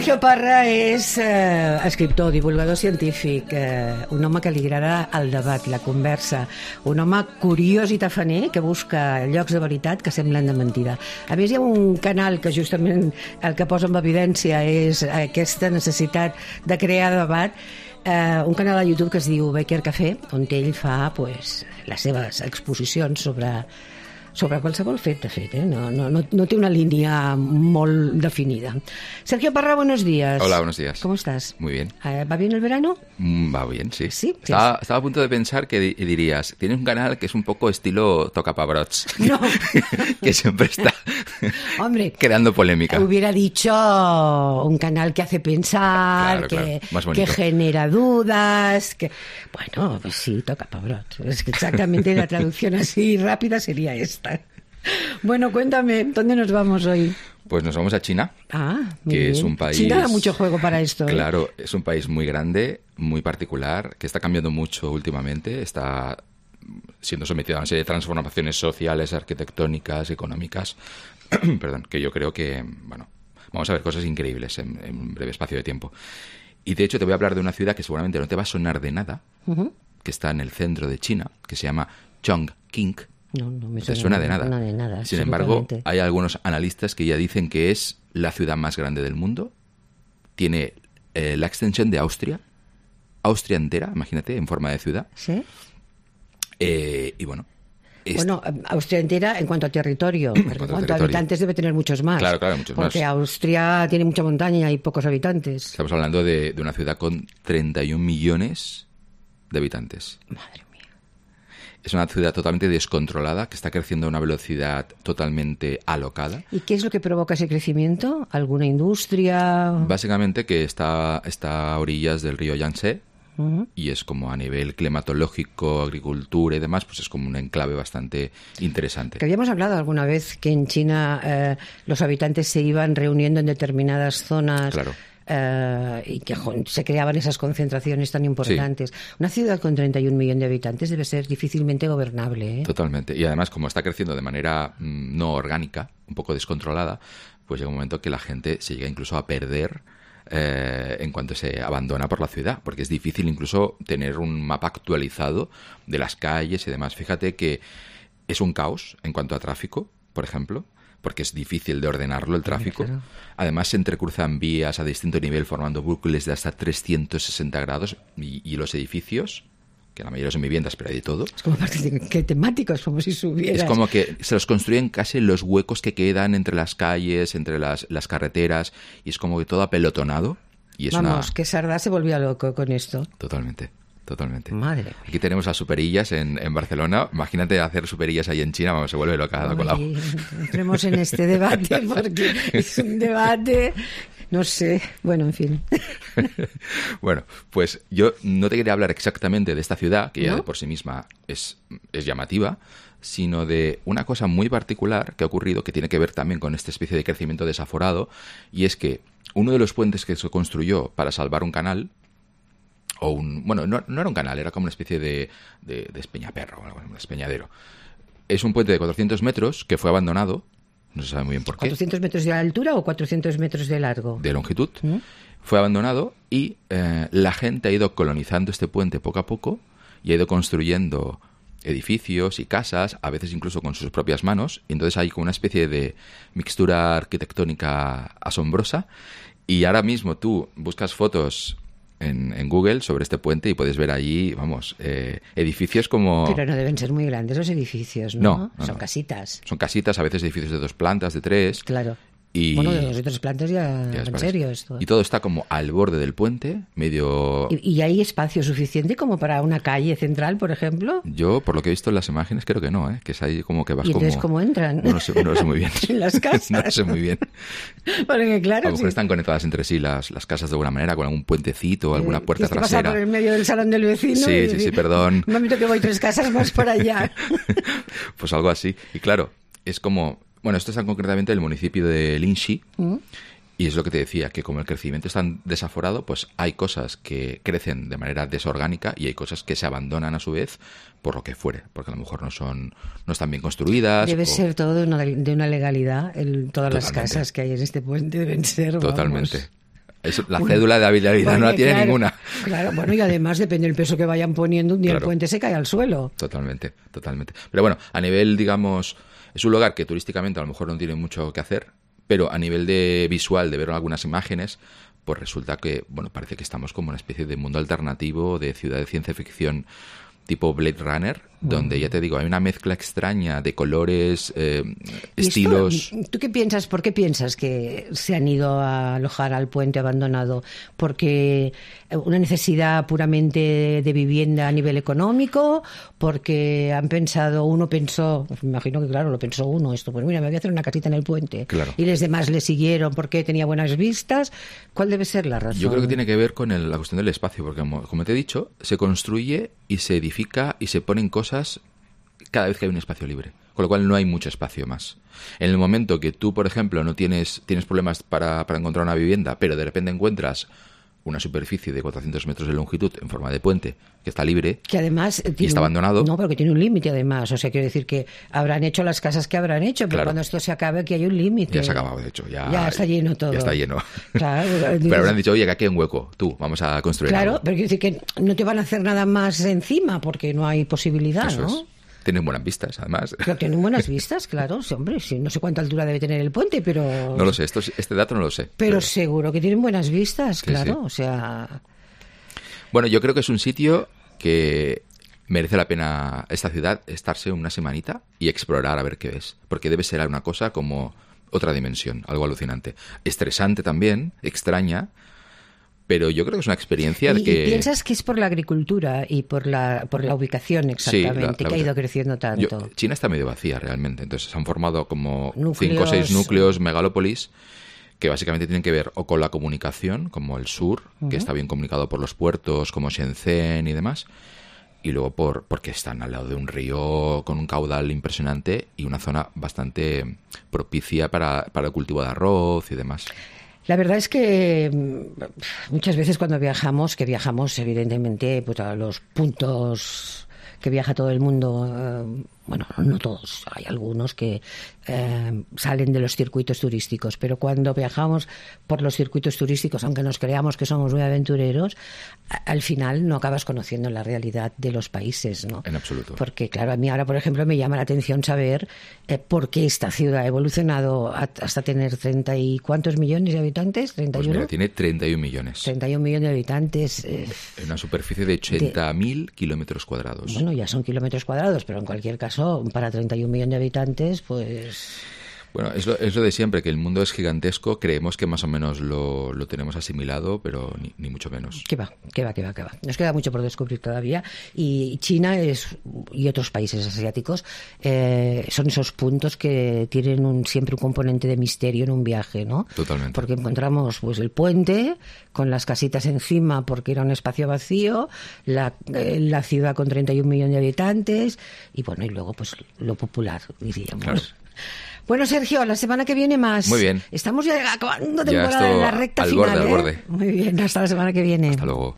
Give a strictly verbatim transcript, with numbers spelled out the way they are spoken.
Sergio Parra és eh, escriptor, divulgador científic, eh, un home que li agrada el debat, la conversa, un home curiós i tafaner que busca llocs de veritat que semblen de mentida. A més, hi ha un canal que justament el que posa en evidència és aquesta necessitat de crear debat, eh, un canal a YouTube que es diu Becker Café, on ell fa pues, les seves exposicions sobre... sobre qualsevol fet, de fet, eh? no, no, no, no té una línea molt definida. Sergio Parra, buenos días. Hola, buenos días. ¿Cómo estás? Muy bien. ¿Va bien el verano? Mm, va bien, sí. ¿Sí? Estaba, estaba a punto de pensar que di- dirías, tienes un canal que es un poco estilo Tocapabrots. No. Que siempre está Hombre, creando polémica. hubiera dicho un canal que hace pensar, Claro, que, claro, más que bonito. genera dudas, que... Bueno, pues sí, toca Pabrot. Es que exactamente la traducción así rápida sería esta. Bueno, cuéntame, ¿dónde nos vamos hoy? Pues nos vamos a China. Ah, muy que bien. es un país... China da mucho juego para esto. ¿eh? Claro, es un país muy grande, muy particular, que está cambiando mucho últimamente, está siendo sometido a una serie de transformaciones sociales, arquitectónicas, económicas, perdón, que yo creo que, bueno, vamos a ver cosas increíbles en, en un breve espacio de tiempo. Y de hecho te voy a hablar de una ciudad que seguramente no te va a sonar de nada, Uh-huh. que está en el centro de China, que se llama Chongqing. No, no me No te suena, suena de nada. No, de nada. Sin embargo, absolutamente. hay algunos analistas que ya dicen que es la ciudad más grande del mundo. Tiene eh, la extensión de Austria. Austria entera, imagínate, en forma de ciudad. ¿Sí? Eh, y bueno. es- Bueno, Austria entera en cuanto a territorio, porque en cuanto a cuanto a territorio. habitantes debe tener muchos más. Claro, claro, muchos porque más. Austria tiene mucha montaña y pocos habitantes. Estamos hablando de, de una ciudad con treinta y un millones de habitantes. Madre mía. Es una ciudad totalmente descontrolada, que está creciendo a una velocidad totalmente alocada. ¿Y qué es lo que provoca ese crecimiento? ¿Alguna industria? Básicamente que está, está a orillas del río Yangtze. Ujú. Y es como a nivel climatológico, agricultura y demás, pues es como un enclave bastante interesante. Que habíamos hablado alguna vez que en China eh, los habitantes se iban reuniendo en determinadas zonas. Claro. eh, y que jo, se creaban esas concentraciones tan importantes. Una ciudad con treinta y un millones de habitantes debe ser difícilmente gobernable, ¿eh? Totalmente. Y además, como está creciendo de manera mm, no orgánica, un poco descontrolada, pues llega un momento que la gente se llega incluso a perder eh, en cuanto se abandona por la ciudad, porque es difícil incluso tener un mapa actualizado de las calles y demás. Fíjate que es un caos en cuanto a tráfico, por ejemplo, porque es difícil de ordenarlo el tráfico. claro. Además, se entrecruzan vías a distinto nivel formando bucles de hasta trescientos sesenta grados y, y los edificios, que la mayoría son viviendas, pero hay de todo. Es como parte de, que temáticos, como si subieras. Es como que se los construyen casi en los huecos que quedan entre las calles, entre las, las carreteras, y es como que todo apelotonado. Y es Vamos, una... que Sardá se volvía loco con esto. Totalmente, totalmente. Madre mía. Aquí tenemos las superillas en, en Barcelona. Imagínate hacer superillas ahí en China, vamos, se vuelve loca la cola. Oye, entremos en este debate porque es un debate, no sé, bueno, en fin. Bueno, pues yo no te quería hablar exactamente de esta ciudad, que ya ¿No? de por sí misma es, es llamativa, sino de una cosa muy particular que ha ocurrido, que tiene que ver también con esta especie de crecimiento desaforado, y es que uno de los puentes que se construyó para salvar un canal, o un... Bueno, no, no era un canal, era como una especie de, de, de espeñaperro, o algo, un despeñadero. Es un puente de cuatrocientos metros que fue abandonado, no se sabe muy bien por qué, ¿cuatrocientos metros de altura o cuatrocientos metros de largo? de longitud, ¿Mm? fue abandonado y eh, la gente ha ido colonizando este puente poco a poco y ha ido construyendo edificios y casas, a veces incluso con sus propias manos, y entonces hay como una especie de mixtura arquitectónica asombrosa, y ahora mismo tú buscas fotos en, en Google sobre este puente y puedes ver allí, vamos, eh, edificios como... Pero no deben ser muy grandes los edificios, ¿no? No, no, Son no. casitas, Son casitas, a veces edificios de dos plantas, de tres. claro. Y... Bueno, de dos y tres plantas ya, Ya es en para serio eso. esto. Y todo está como al borde del puente, medio... ¿Y, y hay espacio suficiente como para una calle central, por ejemplo? Yo, por lo que he visto en las imágenes, creo que no, ¿eh? Que es ahí como que vas ¿Y entonces como... cómo entran? No lo sé, no lo sé muy bien. En las casas. No lo sé muy bien. Porque A claro, lo mejor sí. están conectadas entre sí las, las casas de alguna manera, con algún puentecito o alguna Eh, puerta tienes que pasar trasera. por el medio del salón del vecino. Sí, y sí, sí, decir, perdón. Un momento que voy tres casas más por allá. Pues algo así. Y claro, es como... Bueno, esto está concretamente en el municipio de Linxi. ¿Mm? Y es lo que te decía, que como el crecimiento es tan desaforado, pues hay cosas que crecen de manera desorgánica y hay cosas que se abandonan a su vez por lo que fuere, porque a lo mejor no son no están bien construidas. Debe o- ser todo de una, de una legalidad. El, todas las Totalmente. casas que hay en este puente deben ser. vamos. Totalmente. Es la cédula de habitabilidad Porque, no la tiene claro, ninguna. Claro, bueno, y además depende del peso que vayan poniendo, un día Claro. el puente se cae al suelo. Totalmente, totalmente. Pero bueno, a nivel, digamos, es un lugar que turísticamente a lo mejor no tiene mucho que hacer, pero a nivel de visual, de ver algunas imágenes, pues resulta que, bueno, parece que estamos como una especie de mundo alternativo, de ciudad de ciencia ficción tipo Blade Runner, donde, ya te digo, hay una mezcla extraña de colores, eh, ¿Y estilos... esto, ¿tú qué piensas? ¿Por qué piensas que se han ido a alojar al puente abandonado? ¿Porque una necesidad puramente de vivienda a nivel económico? ¿Porque han pensado, uno pensó, me imagino que claro, lo pensó uno, esto, pues mira, me voy a hacer una casita en el puente. Claro. Y los demás le siguieron porque tenía buenas vistas? ¿Cuál debe ser la razón? Yo creo que tiene que ver con el- la cuestión del espacio, porque como, como te he dicho, se construye y se edifica y se ponen cosas cada vez que hay un espacio libre, con lo cual no hay mucho espacio más. En el momento que tú, por ejemplo, no tienes, tienes problemas para, para encontrar una vivienda, pero de repente encuentras una superficie de cuatrocientos metros de longitud en forma de puente, que está libre, Que además eh, tiene está un- abandonado. No, pero que tiene un límite además. O sea, quiero decir que habrán hecho las casas que habrán hecho, pero Claro. cuando esto se acabe, que hay un límite. ya se ha acabado, de hecho. Ya, Ya está lleno todo. Ya está lleno. Claro, Pero habrán dicho, oye, que aquí hay un hueco, tú, vamos a construir Claro, algo. pero quiero decir que no te van a hacer nada más encima porque no hay posibilidad, Eso ¿no? es. Tienen buenas vistas, además. Pero tienen buenas vistas, claro. Sí, hombre, sí, no sé cuánta altura debe tener el puente, pero... No lo sé, esto, este dato no lo sé. Pero seguro que tienen buenas vistas, Sí, claro. sí. O sea... Bueno, yo creo que es un sitio que merece la pena esta ciudad estarse una semanita y explorar a ver qué es. Porque debe ser una cosa como otra dimensión, algo alucinante. Estresante también, extraña, pero yo creo que es una experiencia ¿Y, que... y piensas que es por la agricultura y por la, por la ubicación Sí, la- exactamente, la- que ha ido creciendo tanto? Yo- China está medio vacía realmente, entonces se han formado como Núcleos. cinco o seis núcleos, megalópolis, que básicamente tienen que ver o con la comunicación, como el sur, que está bien comunicado por los puertos, como Shenzhen y demás, y luego por porque están al lado de un río con un caudal impresionante y una zona bastante propicia para, para el cultivo de arroz y demás. La verdad es que mm, muchas veces cuando viajamos, que viajamos evidentemente pues, a los puntos que viaja todo el mundo, eh, bueno, no todos, hay algunos que eh, salen de los circuitos turísticos, pero cuando viajamos por los circuitos turísticos, aunque nos creamos que somos muy aventureros, a- al final no acabas conociendo la realidad de los países, ¿no? En absoluto. Porque, claro, a mí ahora, por ejemplo, me llama la atención saber eh, por qué esta ciudad ha evolucionado a- hasta tener treinta y cuántos millones de habitantes, treinta y Pues uno, mira, tiene treinta y un millones. treinta y un millones de habitantes. eh, En una superficie de ochenta mil kilómetros cuadrados. bueno, ya son kilómetros cuadrados, pero en cualquier caso, para treinta y un millones de habitantes, pues... Bueno, es lo, es lo de siempre, que el mundo es gigantesco, creemos que más o menos lo, lo tenemos asimilado, pero ni, ni mucho menos. ¿Qué va? ¿Qué va? ¿Qué va? ¿Qué va? Nos queda mucho por descubrir todavía. Y China es y otros países asiáticos eh, son esos puntos que tienen un, siempre un componente de misterio en un viaje, ¿no? Totalmente. Porque encontramos pues el puente con las casitas encima porque era un espacio vacío, la, eh, la ciudad con treinta y un millones de habitantes y bueno, y luego pues lo popular, diríamos. Claro. Bueno, Sergio, la semana que viene más. Muy bien. Estamos ya acabando Ya temporada esto en la recta al final. borde, al ¿eh? borde. Muy bien, hasta la semana que viene. Hasta luego.